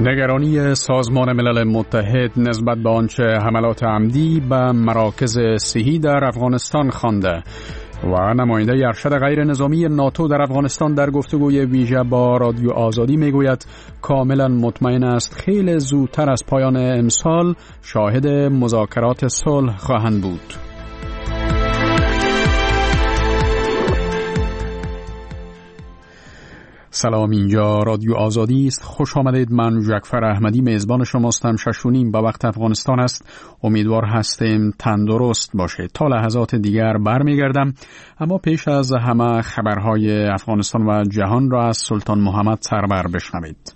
نگرانی سازمان ملل متحد نسبت به آنچه حملات عمدی به مراکز صحی در افغانستان خوانده و نماینده ارشد غیر نظامی ناتو در افغانستان در گفتگوی ویژه با رادیو آزادی میگوید کاملا مطمئن است خیلی زودتر از پایان امسال شاهد مذاکرات صلح خواهند بود. سلام، اینجا رادیو آزادی است. خوش آمدید. من جعفر احمدی میزبان شماستم. 6:30 به وقت افغانستان است. امیدوار هستیم تندرست باشید. تا لحظات دیگر برمیگردم، اما پیش از همه خبرهای افغانستان و جهان را از سلطان محمد سرور بشنوید.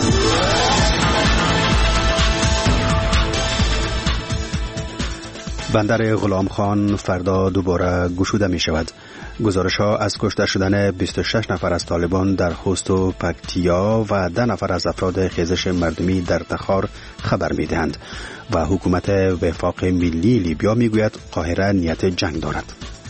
بندر غلام خان فردا دوباره گشوده می شود. گزارش ها از کشته شدن 26 نفر از طالبان در خوست و پکتیا و 10 نفر از افراد خیزش مردمی در تخار خبر می دهند و حکومت وفاق ملی لیبیا می گوید قاهره نیت جنگ دارد.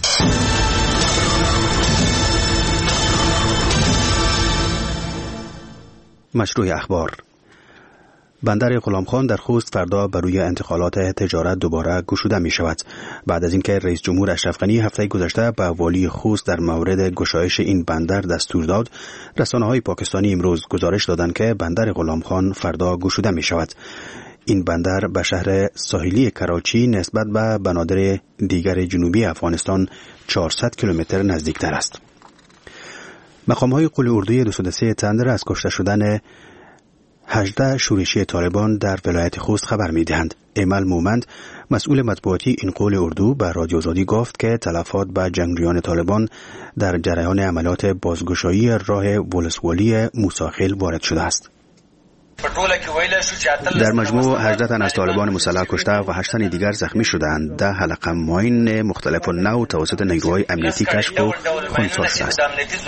مشروع اخبار. بندر غلام خان در خوست فردا بر روی انتقالات تجارت دوباره گشوده می شود. بعد از اینکه رئیس جمهور اشرف غنی هفته گذشته به والی خوست در مورد گشایش این بندر دستور داد، رسانه‌های پاکستانی امروز گزارش دادند که بندر غلام خان فردا گشوده می شود. این بندر به شهر ساحلی کراچی نسبت به بنادر دیگر جنوبی افغانستان 400 کیلومتر نزدیکتر است. مقام‌های قول اردوی 203 تندر از کشته شدن 18 شورشی طالبان در ولایت خوست خبر می‌دهند. ایمل مومند، مسئول مطبوعاتی این قول اردو، به رادیو آزادی گفت که تلفات به جنگجویان طالبان در جریان عملیات بازگشایی راه ولسوالی موساخیل وارد شده است. در مجموع 18 تن از طالبان مسلح کشته و 8 تن دیگر زخمی شدند. 10 حلقه ماین مختلف النوع توسط نیروهای امنیتی کشف و خنثی شده است.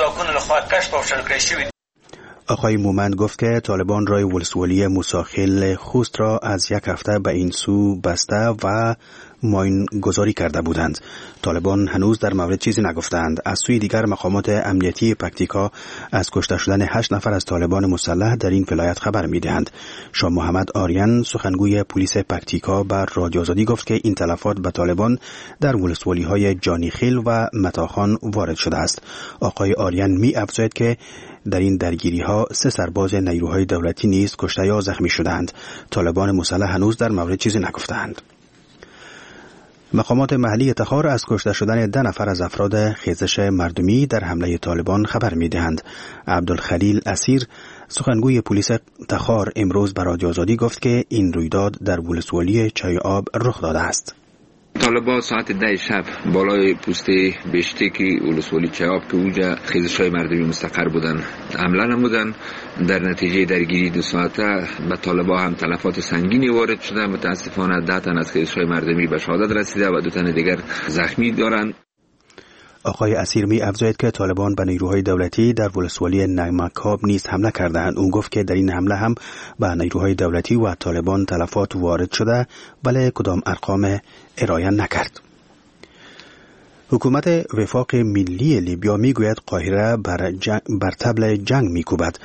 آقای مومند گفت که طالبان راه ولسوالی موساخیل خوست را از یک هفته به این سو بسته و ماین گذاری کرده بودند. طالبان هنوز در مورد چیزی نگفتند. از سوی دیگر مقامات امنیتی پکتیکا از کشته شدن 8 نفر از طالبان مسلح در این ولایت خبر می‌دهند. شاه محمد آریان، سخنگوی پلیس پکتیکا، بر رادیو آزادی گفت که این تلفات به طالبان در ولسوالی‌های جانیخیل و متاخان وارد شده است. آقای آریان می‌افزاید که در این درگیری‌ها 3 سرباز نیروهای دولتی نیز کشته یا زخمی شدند. طالبان مسلح هنوز در مورد چیزی نگفتند. مقامات محلی تخار از کشته شدن 10 نفر از افراد خیزش مردمی در حمله طالبان خبر می‌دهند. عبدالخلیل اسیر، سخنگوی پلیس تخار، امروز به رادیو آزادی گفت که این رویداد در ولسوالی چای آب رخ داده است. طالبان ساعت 10 شب بالای پوست بشتکی ولسوالی چیاب که اونجا خیزش‌های مردمی مستقر بودن حمله نمودن. در نتیجه درگیری 2 ساعته به طالبان هم تلفات سنگینی وارد شده. متاسفانه 10 تن از خیزش‌های مردمی به شهادت رسیده و 2 تن دیگر زخمی دارند. آقای اسیر می افزاید که طالبان به نیروهای دولتی در ولسوالی نمکاب نیز حمله کردند. او گفت که در این حمله هم به نیروهای دولتی و طالبان تلفات وارد شده، ولی کدام ارقام ارائه نکرد. حکومت وفاق ملی لیبیا می گوید قاهره بر طبل جنگ می کوبد.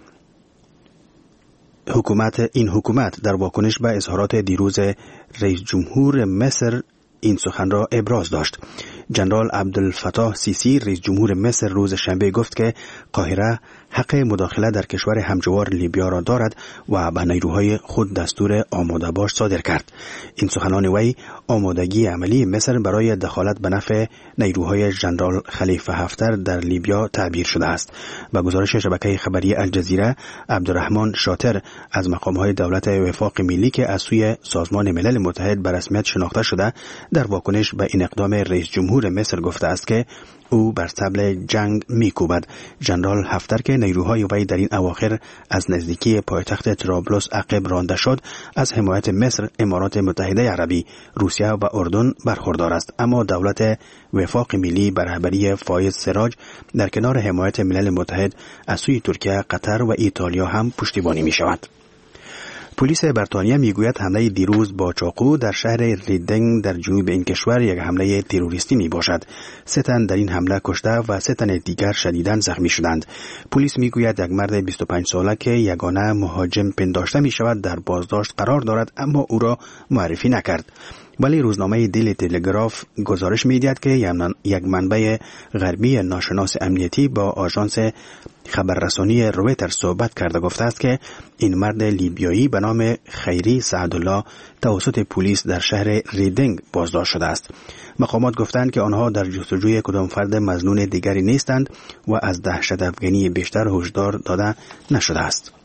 این حکومت در واکنش به اظهارات دیروز رئیس جمهور مصر این سخن را ابراز داشت. جنرال عبدالفتاح سیسی، رئیس جمهور مصر، روز شنبه گفت که قاهره حق مداخله در کشور همجوار لیبیا را دارد و به نیروهای خود دستور آماده باش صادر کرد. این سخنان وی آمادگی عملی مصر برای دخالت به نفع نیروهای ژنرال خلیفه حفتر در لیبیا تعبیر شده است. به گزارش شبکه خبری الجزیره، عبدالرحمن شاطر از مقام‌های دولت وفاق ملی که از سوی سازمان ملل متحد به رسمیت شناخته شده، در واکنش به این اقدام رئیس جمهور مصر گفته است که او بر طبل جنگ میکوبد. ژنرال حفتر که نیروهای وی در این اواخر از نزدیکی پایتخت طرابلس عقب رانده شد، از حمایت مصر، امارات متحده عربی، روسیه و اردن برخوردار است، اما دولت وفاق ملی به رهبری فایز سراج در کنار حمایت ملل متحد از سوی ترکیه، قطر و ایتالیا هم پشتیبانی می شود. پلیس بریتانیا میگوید حمله دیروز با چاقو در شهر ریدینگ در جنوب این کشور یک حمله تروریستی می باشد. 3 تن در این حمله کشته و 3 تن دیگر شدیداً زخمی شدند. پلیس میگوید یک مرد 25 ساله که یگانه مهاجم پنداشته می شود در بازداشت قرار دارد، اما او را معرفی نکرد. ولی روزنامه دیلی تلگراف گزارش می‌دهد که یک منبع غربی ناشناس امنیتی با آژانس خبررسانی رویترز صحبت کرده گفته است که این مرد لیبیایی به نام خیری سعدالله توسط پلیس در شهر ریدینگ بازداشت شده است. مقامات گفتند که آنها در جستجوی کدام فرد مظنون دیگری نیستند و از دهشت افغانی بیشتر هشدار داده نشده است.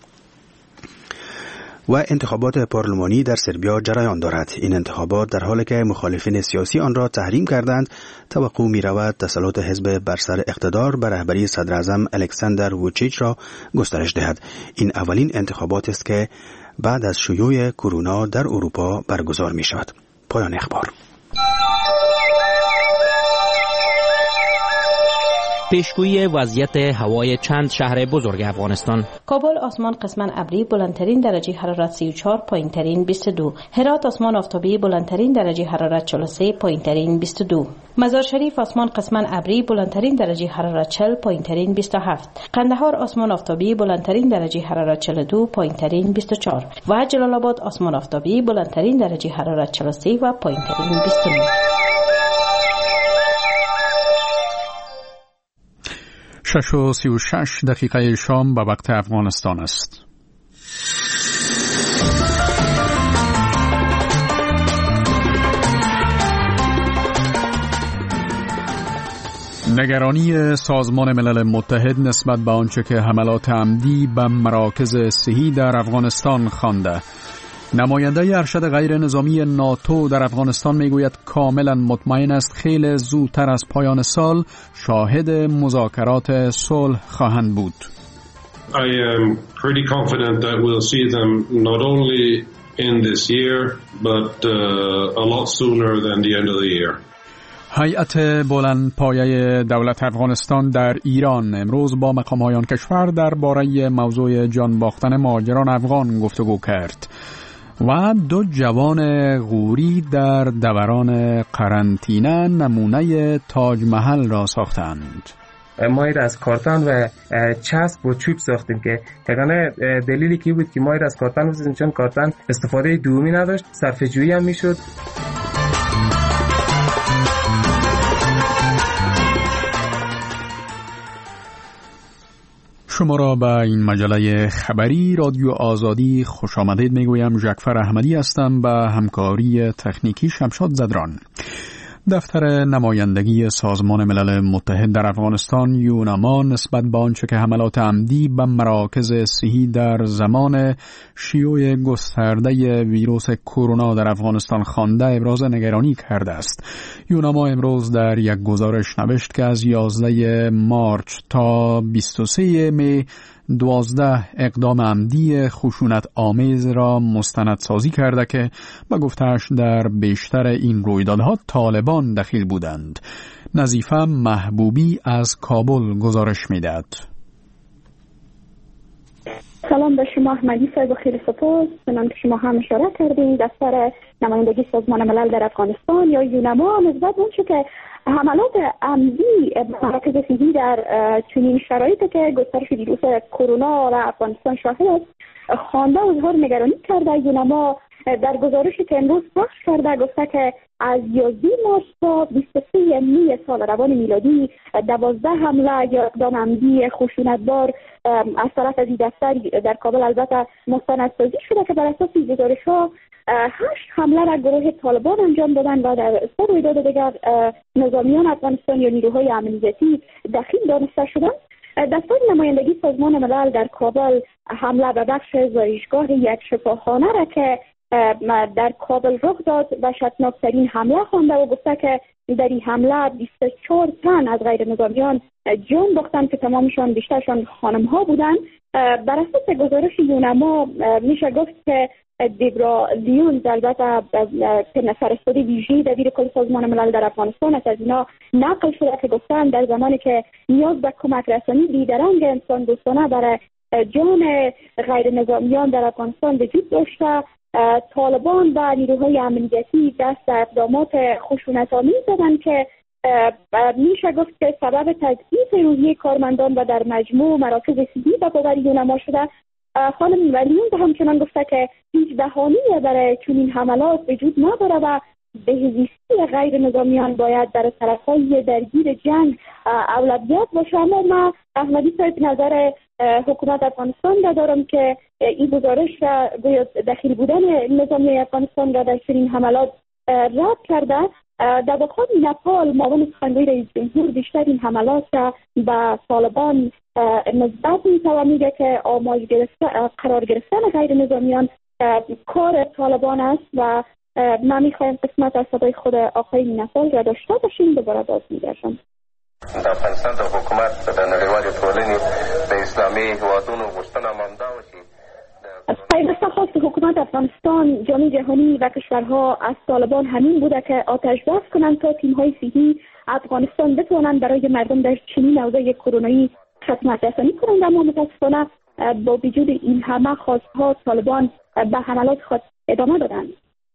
و انتخابات پارلمانی در سربیا جریان دارد. این انتخابات در حالی که مخالفین سیاسی آن را تحریم کردند، توقع می رود تسلط حزب بر سر اقتدار بر رهبری صدر اعظم الکساندر ووچیچ را گسترش دهد. این اولین انتخابات است که بعد از شیوع کرونا در اروپا برگزار می شود. پایان اخبار. پیشگویی وضعیت هوای چند شهر بزرگ افغانستان. کابل آسمان قسماً ابری، بلندترین درجه حرارت 34، پایینترین 22. هرات آسمان آفتابی، بلندترین درجه حرارت 43، پایینترین 22. مزار شریف آسمان قسماً ابری، بلندترین درجه حرارت 40، پایینترین 27. قندهار آسمان آفتابی، بلندترین درجه حرارت 42، پایینترین 24. و جلال آباد آسمان آفتابی، بلندترین درجه حرارت 43 و پایینترین 29. 6:36 شام به وقت افغانستان است. نگرانی سازمان ملل متحد نسبت به آنچه که حملات عمدی به مراکز صحی در افغانستان خوانده. نماینده ارشد غیر نظامی ناتو در افغانستان میگوید کاملا مطمئن است خیلی زودتر از پایان سال شاهد مذاکرات صلح خواهند بود. I am pretty confident that we'll see them not only in this year but a lot sooner than the end of the year. هیئت بلند پایه دولت افغانستان در ایران امروز با مقام‌های کشور درباره موضوع جان باختن مهاجران افغان گفتگو کرد و 2 جوان غوری در دوران قرنطینه نمونه تاج محل را ساختند. ما را از کارتان و چسب و چوب ساختیم که یگانه دلیلی که بود که ما را از کارتان بسازیم چون کارتان استفاده دومی نداشت، صرفه‌جویی هم میشد. شما را به این مجله خبری رادیو آزادی خوش آمدید میگویم. جعفر احمدی هستم به همکاری تکنیکی شمشاد زدران. دفتر نمایندگی سازمان ملل متحد در افغانستان یوناما نسبت به آنچه که حملات عمدی به مراکز صحی در زمان شیوع گسترده ویروس کرونا در افغانستان خوانده ابراز نگرانی کرده است. یوناما امروز در یک گزارش نوشت که از 11 مارچ تا 23 می 12 اقدام عمدی خشونت آمیز را مستندسازی کرده که به گفته‌اش در بیشتر این رویدادها طالبان دخیل بودند. نظیفه محبوبی از کابل گزارش می‌دهد. سلام به شما احمدی صاحب، خیلی سپاس. چنانکه شما هم اشاره کردین دفتر نمایندگی سازمان ملل در افغانستان یا یوناما نسبت به اونچه که حملات عمدی مراکز صحی در چنین شرایطی که گسترش ویروس کرونا در افغانستان شاهد است خوانده و اظهار نگرانی کرده. یوناما در گزارشی که امروز پخش کرده گفته که از 11 مارچ تا 23 می سال روان میلادی 12 حمله یا اقدام عمدی خشونتبار از طرف از این دفتر در کابل البته مستندسازی شده که بر اساس گزارش‌ها 8 حمله را گروه طالبان انجام دادند و در 3 رویداد دیگر نظامیان افغانستان یا نیروهای امنیتی دخیل دانسته شدند. دفتر نمایندگی سازمان ملل در کابل حمله به بخش زایشگاه یک شفاخانه را که در کابل رخ داد وحشتناکترین حمله خوانده و گفته که در این حمله 24 تن از غیر نظامیان جان باختند که تمامشان بیشترشان خانم‌ها بودند. بر اساس گزارش یوناما میشه گفت که دیبرا لیون البته که فرستاده ویژه دبیر کل سازمان ملل در افغانستان است، از اینا نقل شده که گفتن در زمانی که نیاز به کمک رسانی بیدرنگ انسان دوستانه برای جان غیر نظامیان در افغانستان وجود داشته. طالبان و نیروهای امنیتی دست به اقدامات خشونت‌آمیز زدند که میشه گفت که سبب تضعیف روحیه کارمندان و در مجموع مراکز صحی به باور یونما شده. خانم ولیون همچنان گفته که هیچ بهانه‌ای برای چنین حملات وجود نداره و بهزیستی غیر نظامیان باید در طرف‌های درگیر جنگ اولویت باشه. اما من احمدی صاحب نظر حکومت افغانستان را دارم که این گزارش را گویا دخیل بودن نظامی افغانستان را در چنین حملات رد کرده. در واقع نپال معاون سخنگوی رئیس جمهور بیشتر این حملات را به طالبان نسبت می‌دهد و میگه که آماج قرار گرفتن غیر نظامیان کار طالبان است و من میخوایم قسمت از صدای خود آقای نپال را داشته باشیم. دوباره باز میگردم. د افغانستان د حکومت د نړیوالې ټولنې د اسلامي هیوادونو غوښتنه هم دا وه چې پیوسته خواست حکومت افغانستان، جامعه جهانی و کشورها از طالبان همین بوده که آتش بس کنند تا تیم‌های صحی افغانستان بتوانند برای مردم در چنین اوضاع کرونایی خدمت رسانی کنند. اما متاسفانه با وجود این همه خواست‌ها طالبان به حملات خود ادامه دادند.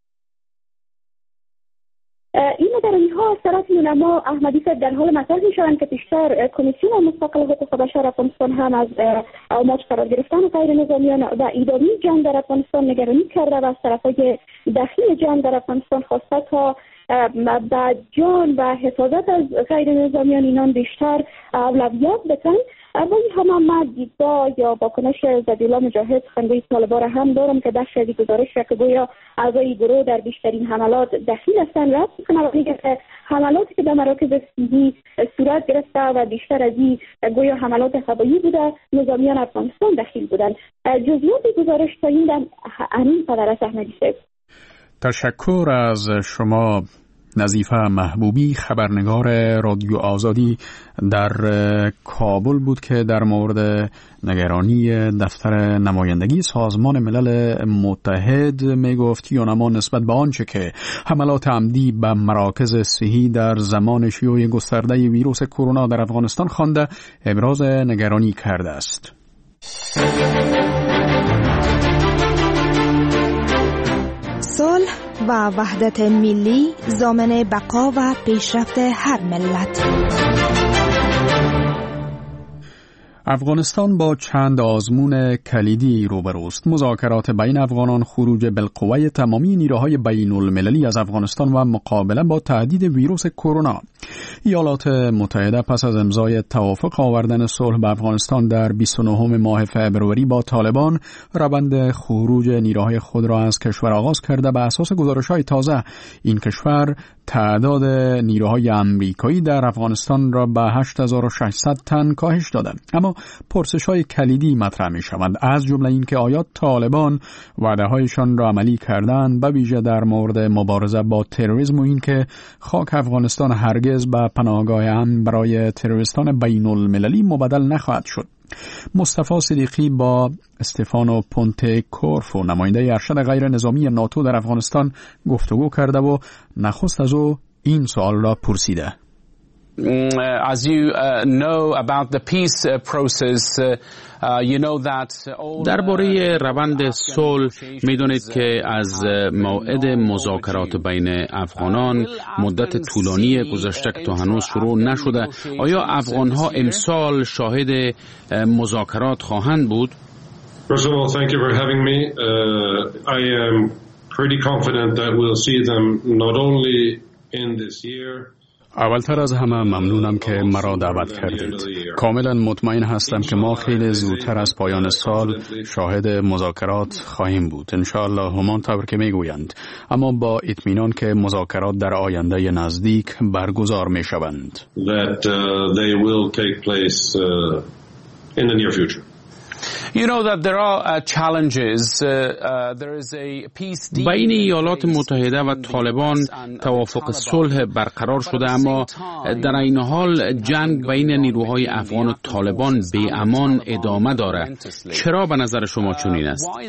این نگرانی‌ها از طرف یونما احمدی صاحب در حال مطرح می‌شوند که پیشتر کمیسیون مستقل حقوق بشر افغانستان هم از آماج قرار گرفتن غیر نظامیان و ادامه جنگ در افغانستان نگرانی کرده و از طرف‌های دخیل جنگ در افغانستان خواسته تا با جان و حفاظت از غیر نظامیان اینان بیشتر اولویت بدن. اما این همه دیدگاه یا واکنش ذبیحالله مجاهد سخنگوی طالبان را هم دارم که بخش از گزارش را که گویا اعضای گروه در بیشترین حملات دخیل هستند رد می‌کنه و میگه که حملاتی که به مراکز صحی صورت گرفته و بیشتر از این گویا حملات هوایی بوده نظامیان افغانستان دخیل بودند. جزئیات گزارش تا این دم همین قدر است. احمدی صاحب تشکر از شما. نظیفه محبوبی خبرنگار رادیو آزادی در کابل بود که در مورد نگرانی دفتر نمایندگی سازمان ملل متحد میگفت یونما نسبت به آنچه که حملات عمدی به مراکز صحی در زمان شیوع گسترده ویروس کرونا در افغانستان خوانده ابراز نگرانی کرده است. صلح و وحدت ملی ضامن بقا و پیشرفت هر ملت. افغانستان با چند آزمون کلیدی روبروست. مذاکرات بین افغانان، خروج بالقوه تمامی نیروهای بین المللی از افغانستان و مقابله با تهدید ویروس کرونا. ایالات متحده پس از امضای توافق آوردن صلح به افغانستان در 29 ماه فوریه با طالبان، روند خروج نیروهای خود را از کشور آغاز کرده. به اساس گزارش‌های تازه این کشور تعداد نیروهای آمریکایی در افغانستان را به 8600 تن کاهش داده. اما پرسش‌های کلیدی مطرح می‌شوند، از جمله اینکه آیا طالبان وعده‌هایشان را عملی کردند، به ویژه در مورد مبارزه با تروریسم و اینکه خاک افغانستان هرگز به پناهگاه امن برای تروریستان بین المللی مبدل نخواهد شد. مصطفی صدیقی با استفانو پونته کورفو نماینده ارشد غیر نظامی ناتو در افغانستان گفتگو کرده و نخست از او این سوال را پرسیده. As you know about the peace process, you know that درباره روند صلح میدونید که از موعد مذاکرات بین افغانان مدت طولانی گذشته که تا هنوز شروع نشده. آیا افغانها امسال شاهد مذاکرات خواهند بود؟ First of all, thank you for having me. I am pretty confident that we'll see them not only in this year. اولتر از همه ممنونم که مرا دعوت کردید. کاملا مطمئن هستم که ما خیلی زودتر از پایان سال شاهد مذاکرات خواهیم بود. انشاءالله همانطور که میگویند، اما با اطمینان که مذاکرات در آینده نزدیک برگزار میشوند. That they will take place in the near future. You know that there are challenges. There is a peace deal. بین ایالات متحده و طالبان توافق صلح برقرار شده، اما در این حال جنگ بین نیروهای افغان و طالبان به امان ادامه دارد. چرا به نظر شما چنین است؟ First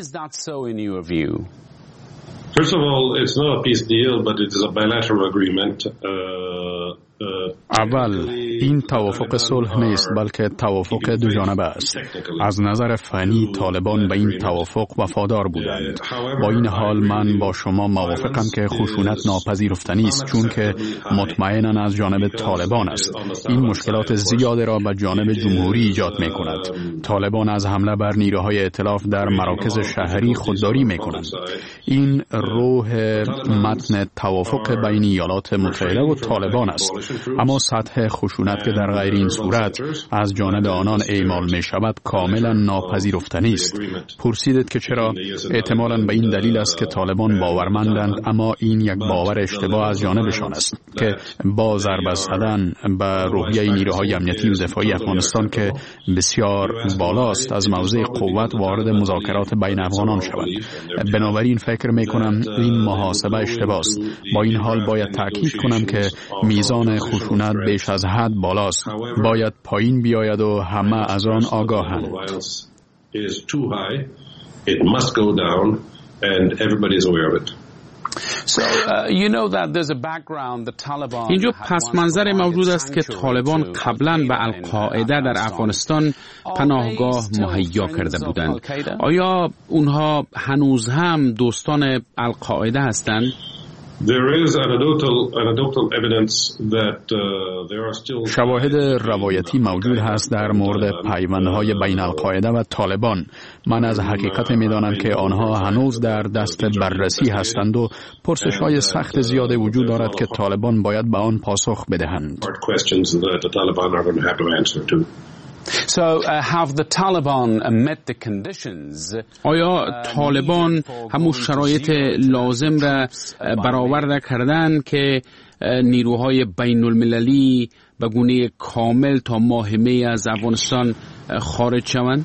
of all, it's not a peace deal, but it is a bilateral agreement. اول این توافق صلح نیست بلکه توافق دو جانبه است. از نظر فنی طالبان به این توافق وفادار بودند. با این حال من با شما موافقم که خشونت ناپذیرفتنی است، چون که مطمئناً از جانب طالبان است. این مشکلات زیاد را به جانب جمهوری ایجاد می کند. طالبان از حمله بر نیروهای ائتلاف در مراکز شهری خودداری می کنند. این روح متن توافق بین ایالات متحده و طالبان است. اما سطح خشونت که در غیر این صورت از جانب آنان اعمال می شود کاملا ناپذیرفتنی است. پرسیدید که چرا؟ احتمالاً به این دلیل است که طالبان باورمندند، اما این یک باور اشتباه از جانبشان است که با ضربه زدن به روحیه نیروهای امنیتی و دفاعی افغانستان که بسیار بالاست از موضع قوت وارد مذاکرات بین افغانان شود. بنابراین فکر می کنم این محاسبه اشتباه است. با این حال باید تاکید کنم که میزان خشونت بیش از حد بالاست. باید پایین بیاید و همه از آن آگاهند. اینجا پس منظر موجود است که طالبان قبلا به القاعده در افغانستان پناهگاه مهیا کرده بودند. آیا اونها هنوز هم دوستان القاعده هستند؟ شواهد روایتی موجود هست در مورد پیوندهای بین القاعده و طالبان. من از حقیقت می‌دانم که آنها هنوز در دست بررسی هستند و پرسش‌های سخت زیاد وجود دارد که طالبان باید به آن پاسخ بدهند. آیا طالبان همون شرایط لازم را برآورده کردند که نیروهای بین المللی به گونه کامل تا ماه می از افغانستان خارج شوند؟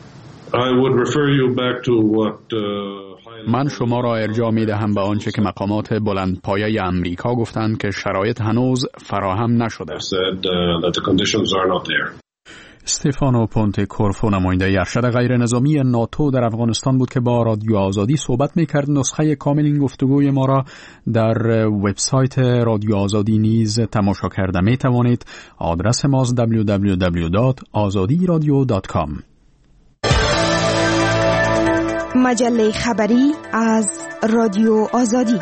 من شما را ارجاع می دهم به آنچه که مقامات بلندپایه امریکا گفتند که شرایط هنوز فراهم نشده. استفانو پونته کورفو نماینده ارشد غیر نظامی ناتو در افغانستان بود که با رادیو آزادی صحبت می‌کرد. نسخه کامل این گفتگوی ما را در وبسایت رادیو آزادی نیز تماشا کرده می‌توانید. آدرس ما www.azadiradio.com. مجله خبری از رادیو آزادی.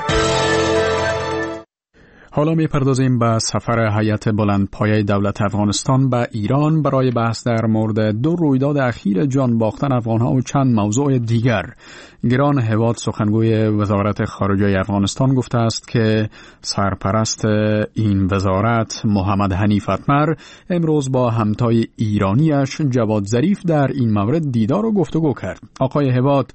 حالا می‌پردازیم به سفر هیئت بلندپایه دولت افغانستان به ایران برای بحث در مورد دو رویداد اخیر جان باختن افغان‌ها و چند موضوع دیگر. گران هواد سخنگوی وزارت خارجه افغانستان گفته است که سرپرست این وزارت محمد حنیف اتمر امروز با همتای ایرانیش جواد ظریف در این مورد دیدار و گفتگو کرد. آقای هواد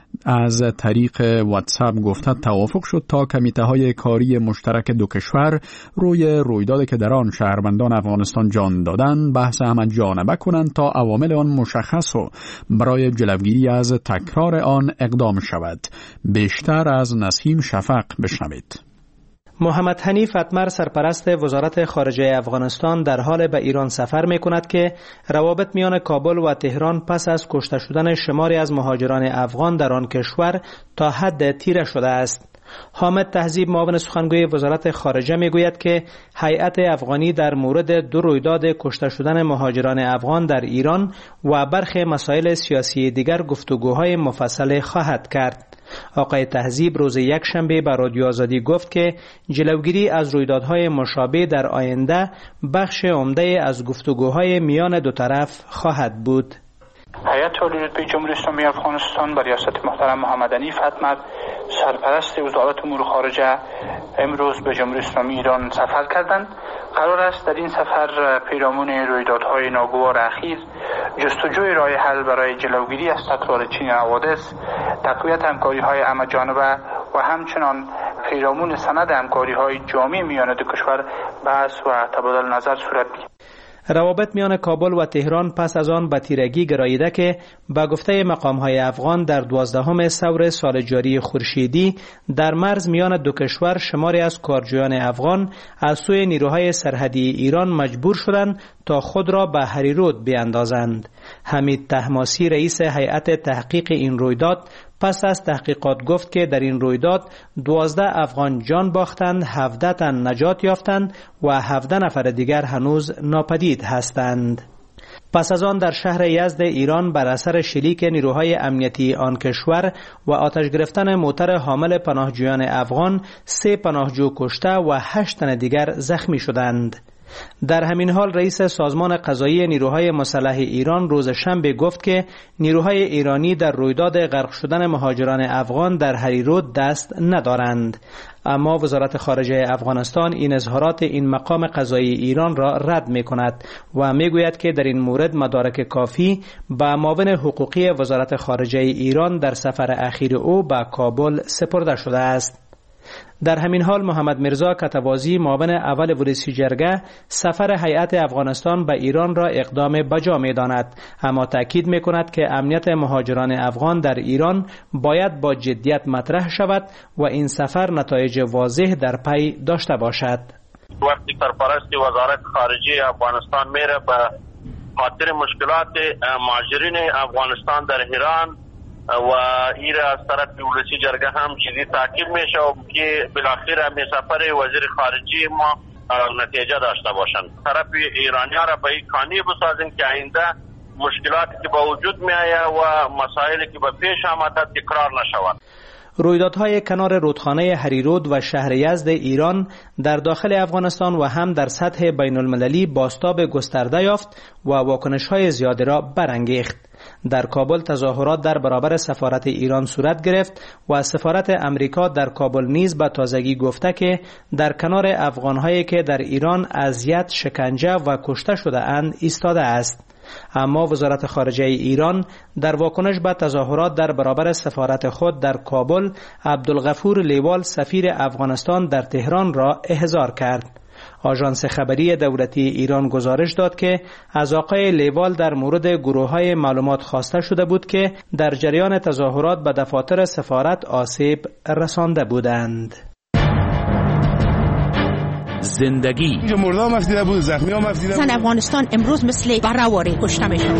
از طریق واتساپ گفته توافق شد تا کمیته‌های کاری مشترک دو کشور روی رویدادی که در آن شهروندان افغانستان جان دادند بحث همه جانبه کنند تا عوامل آن مشخص و برای جلوگیری از تکرار آن اقدام شود. بیشتر از نسیم شفق بشنوید. محمد حنیف اتمر سرپرست وزارت خارجه افغانستان در حال به ایران سفر می کند که روابط میان کابل و تهران پس از کشته شدن شماری از مهاجران افغان در آن کشور تا حد تیره شده است. حامد تهذیب معاون سخنگوی وزارت خارجه می گوید که هیئت افغانی در مورد دو رویداد کشته شدن مهاجران افغان در ایران و برخی مسائل سیاسی دیگر گفتگوهای مفصل خواهد کرد. آقای تهذیب روز یکشنبه به رادیو آزادی گفت که جلوگیری از رویدادهای مشابه در آینده بخش عمده از گفتگوهای میان دو طرف خواهد بود. هیئت عالی رتبه جمهوری اسلامی افغانستان به ریاست محترم محمد حنیف اتمر سرپرست وزارت امور خارجه امروز به جمهوری اسلامی ایران سفر کردند. قرار است در این سفر پیرامون رویدادهای ناگوار اخیر جستجوی راه حل برای جلوگیری از تکرار چنین حوادث، تقویت همکاری‌های همه‌جانبه و همچنان پیرامون سند همکاری‌های جامع میان دو کشور بحث و تبادل نظر صورت بگیرد. روابط میان کابل و تهران پس از آن به تیرگی گراییده که با گفته مقام‌های افغان در 12 ثور سال جاری خورشیدی در مرز میان دو کشور شماری از کارجویان افغان از سوی نیروهای سرحدی ایران مجبور شدند تا خود را به هریرود بیاندازند. حمید طهماسی رئیس هیئت تحقیق این رویداد پس از تحقیقات گفت که در این رویداد 12 افغان جان باختند، 17 تن نجات یافتند و 17 نفر دیگر هنوز ناپدید هستند. پس از آن در شهر یزد ایران بر اثر شلیک نیروهای امنیتی آن کشور و آتش گرفتن موتر حامل پناهجویان افغان 3 پناهجو کشته و 8 تن دیگر زخمی شدند. در همین حال رئیس سازمان قضایی نیروهای مسلح ایران روز شنبه گفت که نیروهای ایرانی در رویداد غرق شدن مهاجران افغان در هریرود دست ندارند. اما وزارت خارجه افغانستان این اظهارات این مقام قضایی ایران را رد می کند و می گوید که در این مورد مدارک کافی به معاون حقوقی وزارت خارجه ایران در سفر اخیر او به کابل سپرده شده است. در همین حال محمد مرزا کتوازی معاون اول ولسی جرگه سفر هیئت افغانستان به ایران را اقدام بجا می داند، اما تأکید می کند که امنیت مهاجران افغان در ایران باید با جدیت مطرح شود و این سفر نتایج واضح در پی داشته باشد. وقتی سرپرست وزارت خارجه افغانستان میره به خاطر مشکلات مهاجرین افغانستان در ایران و این از طرف ولسی جرگه هم چیزی تعقیب میشه که بالاخره همین سفر وزیر خارجه ما نتیجه داشته باشند. طرف ایرانی ها را به این قانع بسازیم که آینده مشکلاتی که با وجود می آید و مسائلی که به پیش آمده تکرار نشود. رویدادهای کنار رودخانه هریرود و شهر یزد ایران در داخل افغانستان و هم در سطح بین المللی بازتاب گسترده یافت و واکنش‌های زیادی را برانگیخت. در کابل تظاهرات در برابر سفارت ایران صورت گرفت و سفارت امریکا در کابل نیز به تازگی گفته که در کنار افغان‌هایی که در ایران اذیت، شکنجه و کشته شده اند ایستاده است. اما وزارت خارجه ایران در واکنش به تظاهرات در برابر سفارت خود در کابل عبدالغفور لیوال سفیر افغانستان در تهران را احضار کرد. آژانس خبری دولتی ایران گزارش داد که از آقای لیوال در مورد گروه‌های معلومات خواسته شده بود که در جریان تظاهرات به دفاتر سفارت آسیب رسانده بودند. زندگی اینجا مردم مفیده بود، زخمی ها مفیده بود. زن افغانستان امروز مثل برآواره کشته میشن.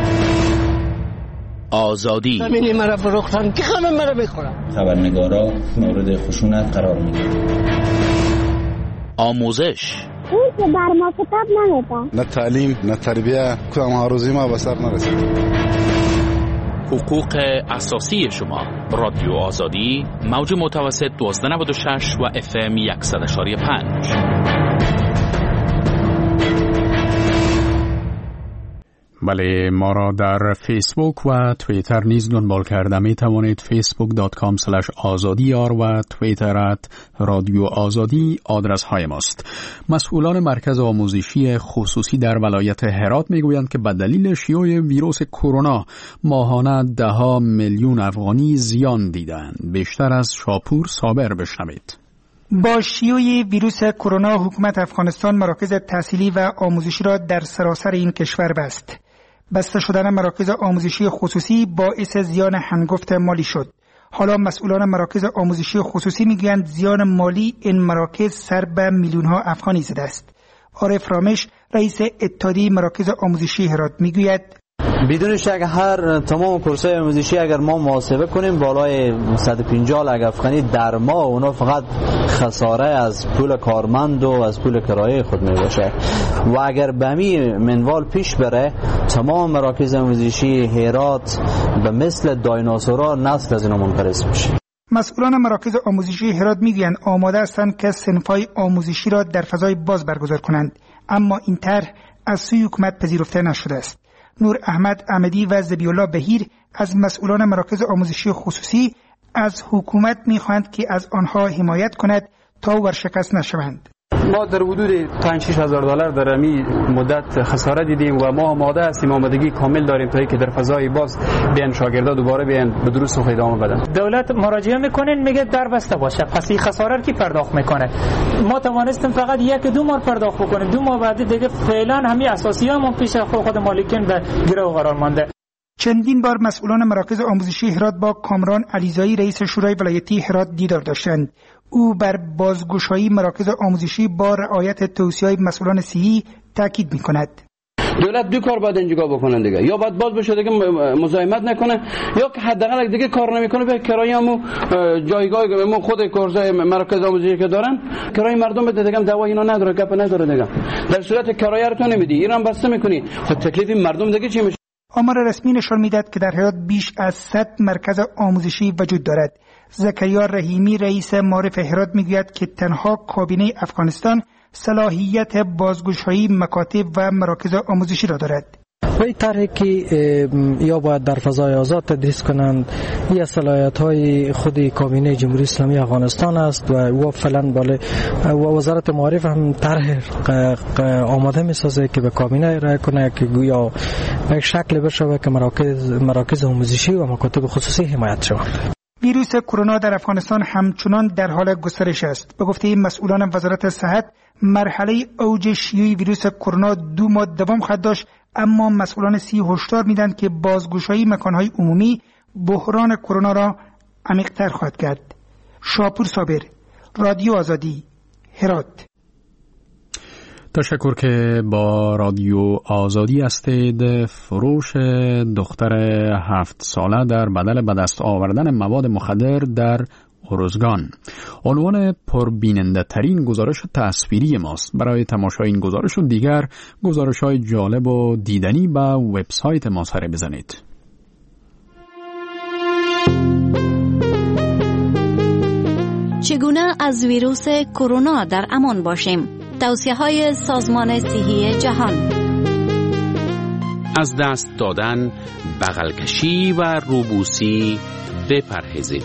آزادی زمینی مرا فروختن که همه مرا میخورن. خبرنگارا مورد خشونت قرار میگیرن. آموزش اون که بر ما کتاب نمیدن. نه تعلیم نه تربیه کدام آرزوی ما به سر نرسید. حقوق اساسی شما. رادیو آزادی موج متوسط 1296 و FM 100.5. بله، ما را در فیسبوک و توییتر نیز دنبال کرده می توانید. facebook.com/azadiyar و توییتر رادیو آزادی آدرس های ماست. مسئولان مرکز آموزشی خصوصی در ولایت هرات می گویند که به دلیل شیوع ویروس کرونا ماهانه 10 میلیون افغانی زیان دیدند. بیشتر از شاپور صابر بشنوید. با شیوع ویروس کرونا حکومت افغانستان مراکز تحصیلی و آموزشی را در سراسر این کشور بست. بسته شدن مراکز آموزشی خصوصی باعث زیان هنگفت مالی شد. حالا مسئولان مراکز آموزشی خصوصی میگویند زیان مالی این مراکز سر به میلیون‌ها افغانی زده است. عارف رامش رئیس اتحادیه مراکز آموزشی هرات میگوید بدون شک تمام کورس‌های آموزشی اگر ما محاسبه کنیم بالای 150 لک افغانی در ماه، اونا فقط خساره از پول کارمند و از پول کرایه خود می باشه و اگر به همین منوال پیش بره تمام مراکز آموزشی هرات به مثل دایناسورا نسل از اینا منقرض میشه. مسئولان مراکز آموزشی هرات میگویند آماده هستند که صنف‌های آموزشی را در فضای باز برگزار کنند، اما این طرح از سوی حکومت پذیرفته نشده است. نور احمد احمدی و ذبیح‌الله بهیر از مسئولان مراکز آموزشی خصوصی از حکومت می‌خواهند که از آنها حمایت کند تا ورشکست نشوند. ما در حدود 5-6 هزار دلار در این مدت خساره دیدیم و ما آماده هستیم، آمادگی کامل داریم تا اینکه در فضای باز بیان شاگردا دوباره بیان به دروس خود ادامه بدن. دولت مراجعه میکنن میگه در بسته باشه، پس این خساره رو کی پرداخت میکنه؟ ما توانستیم فقط 1-2 ماه پرداخت بکنیم، 2 ماه بعد دیگه فعلا همین اساسیامون پیش خود مالکین به گرو قرار مانده. چندین بار مسئولان مراکز آموزشی هرات با کامران علیزایی رئیس شورای ولایتی هرات دیدار داشتند. او بر بازگشایی مراکز آموزشی با رعایت توصیه‌های مسئولان صحی تاکید می‌کند. دولت دو کار باید اینجا بکنن دیگه، یا باید باز بشه دیگه مزاحمت نکنه، یا که حداقل دیگه کار نمیکنه به کرایه‌مو جایگاه خود کورسای مراکز آموزشی که دارن کرایه مردم بده دیگه، دعوا اینا نداره، گپ نداره دیگه. در صورت کرایه رو تو نمیدی، ایران بسته میکنی، خود تکلیف مردم دیگه چی میشه؟ آمار رسمی نشان میدهد که در هرات بیش از 100 مرکز آموزشی وجود دارد. زکریا رحیمی رئیس معارف هرات میگوید که تنها کابینه افغانستان صلاحیت بازگشایی مکاتب و مراکز آموزشی را دارد. و این طرحی که یا باید در فضای آزاد تدریس کنند یا صلاحیت های خود کابینه جمهوری اسلامی افغانستان است و فعلا وزارت معارف هم طرح آماده میسازه که به کابینه ارائه کنه که گویا یک شکل بشه که مراکز آموزشی و مکاتب خصوصی حمایت شود. ویروس کرونا در افغانستان همچنان در حال گسترش است. به گفته مسئولان وزارت صحت، مرحله اوج شیوع ویروس کرونا 2 ماه دوام خواهد داشت، اما مسئولان هشدار میدن که بازگشایی مکانهای عمومی بحران کرونا را عمیق‌تر خواهد کرد. شاپور صابر، رادیو آزادی، هرات. تشکر که با رادیو آزادی هستید. فروش دختر 7 ساله در بدل به دست آوردن مواد مخدر در ارزگان عنوان پربیننده ترین گزارش تصویری ماست. برای تماشای این گزارش و دیگر گزارش های جالب و دیدنی به وبسایت ما سر بزنید. چگونه از ویروس کرونا در امان باشیم؟ توصیه‌های سازمان صحی جهان. از دست دادن، بغل کشی و روبوسی بپرهیزید.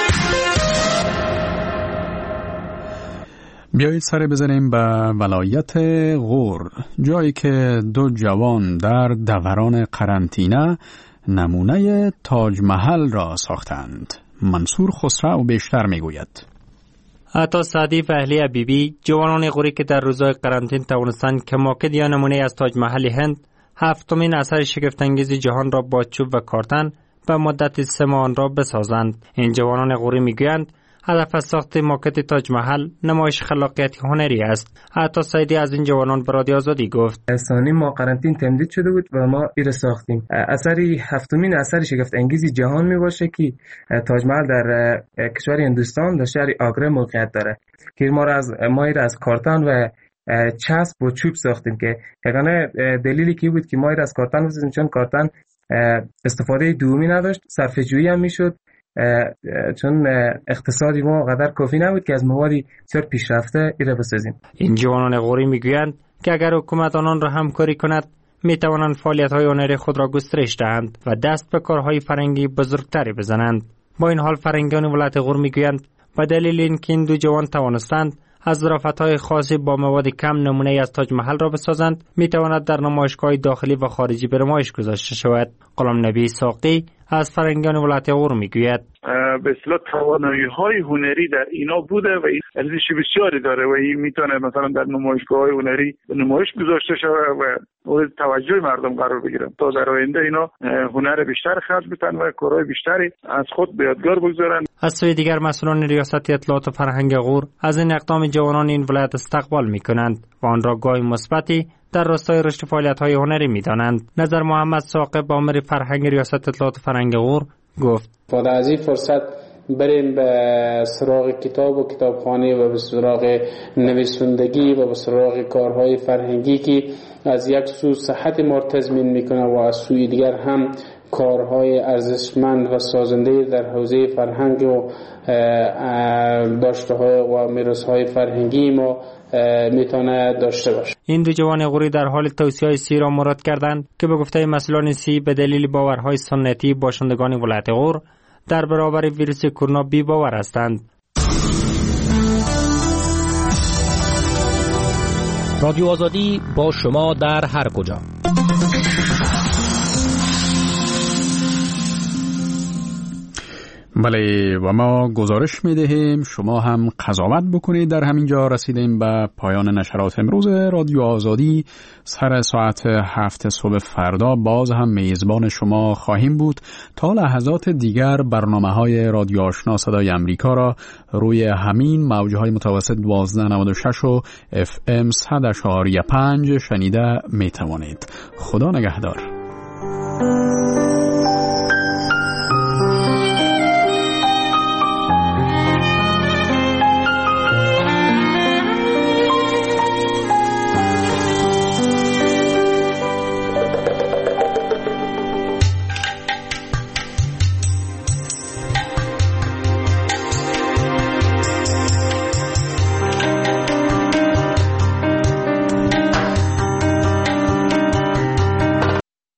بیایید سر بزنیم به ولایت غور، جایی که 2 جوان در دوران قرنطینه نمونه تاج محل را ساختند. منصور خسرو بیشتر میگوید. عطا سعدی و اهلی حبیبی، جوانان غوری که در روزهای قرنطین توانستند که ماکد یا نمونه از تاج محل هند، 7مین اثر شگفت‌انگیز جهان را با چوب و کارتن به مدت 3 ماه آن را بسازند. این جوانان غوری میگویند هدف از ساخت ماکت تاج محل نمایش خلاقیت هنری است. عطا سعیدی از این جوانان به رادیو آزادی گفت: ثانی ما قرنطین تمدید شده بود و ما این را ساختیم. اثری 7مین اثر شگفت انگیز جهان می باشه که تاج محل در کشور هندوستان در شهر آگره موقعیت داره که ما را از کارتن و چسب و چوب ساختیم که یگانه دلیلی که بود که ما را از کارتن بسازیم چون کارتن استفاده دومی نداشت، صرفه‌جویی هم میشد، چون اقتصادی ما قدر کافی نبود که از موادی بسیار پیشرفته ایره بسازیم. این جوانان غوری میگویند که اگر حکومت آنان را همکاری کند میتوانند فعالیت‌های هنری خود را گسترش دهند و دست به کارهای فرهنگی بزرگتری بزنند. با این حال فرهنگیان ولایت غور میگویند به دلیل اینکه این 2 جوان توانستند از ظرافت‌های خاصی با مواد کم نمونه از تاج محل را بسازند، میتواند در نمایشگاه داخلی و خارجی به نمایش گذاشته شود. غلام نبی ساقی از فرهنگیان ولایت غور میگوید: به اصطلاح توانایی‌های هنری در اینا بوده و این ارزش بسیاری داره و این میتونه مثلا در نمایشگاه‌های هنری به نمایش گذاشته شود و مورد توجه مردم قرار بگیرن تا در آینده اینا هنر بیشتر خلق بتن و کارهای بیشتری از خود به یادگار بگذارن. از سوی دیگر مسئولان ریاست اطلاعات و فرهنگ غور از این اقدام جوانان این ولایت استقبال میکنند و آن را گام مثبتی در راستای رشد فعالیت‌های هنری می‌دانند. نظر محمد ثاقب، آمر فرهنگ ریاست اطلاعات و فرهنگ غور گفت: بعد از این فرصت بریم به سراغ کتاب و کتابخانه و به سراغ نویسندگی و به سراغ کارهای فرهنگی که از یک سو صحت ما تضمین میکنه و از سوی دیگر هم کارهای ارزشمند و سازنده در حوزه فرهنگ و داشته‌های و میراث‌های فرهنگی ما میتونه داشته باشه. این 2 جوان غوری در حال توصیه‌های سی را مراد کردند که به گفته مسئولان سی به دلیل باورهای سنتی باشندگان ولایت غور در برابر ویروس کرونا بی باور هستند. رادیو آزادی با شما در هر کجا. بله و ما گزارش میدهیم شما هم قضاوت بکنید. در همین جا رسیدیم به پایان نشرات امروز رادیو آزادی. سر ساعت 7 صبح فردا باز هم میزبان شما خواهیم بود. تا لحظات دیگر برنامه‌های رادیو آشنا صدای امریکا را روی همین موج‌های متوسط 1296 و FM 100.5 شنیده میتوانید. خدا نگهدار.